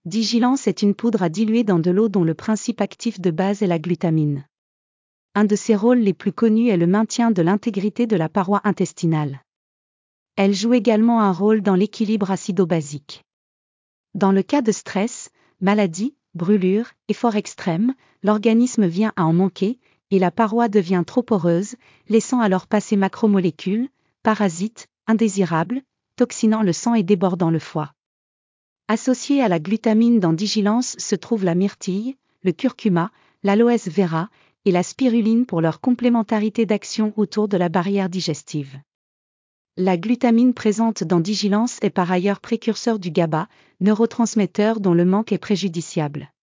Digilance est une poudre à diluer dans de l'eau dont le principe actif de base est la glutamine. Un de ses rôles les plus connus est le maintien de l'intégrité de la paroi intestinale. Elle joue également un rôle dans l'équilibre acido-basique. Dans le cas de stress, maladie, brûlure, effort extrême, l'organisme vient à en manquer, et la paroi devient trop poreuse, laissant alors passer macromolécules, parasites, indésirables, toxinant le sang et débordant le foie. Associée à la glutamine dans Digilance se trouvent la myrtille, le curcuma, l'aloès vera et la spiruline pour leur complémentarité d'action autour de la barrière digestive. La glutamine présente dans Digilance est par ailleurs précurseur du GABA, neurotransmetteur dont le manque est préjudiciable.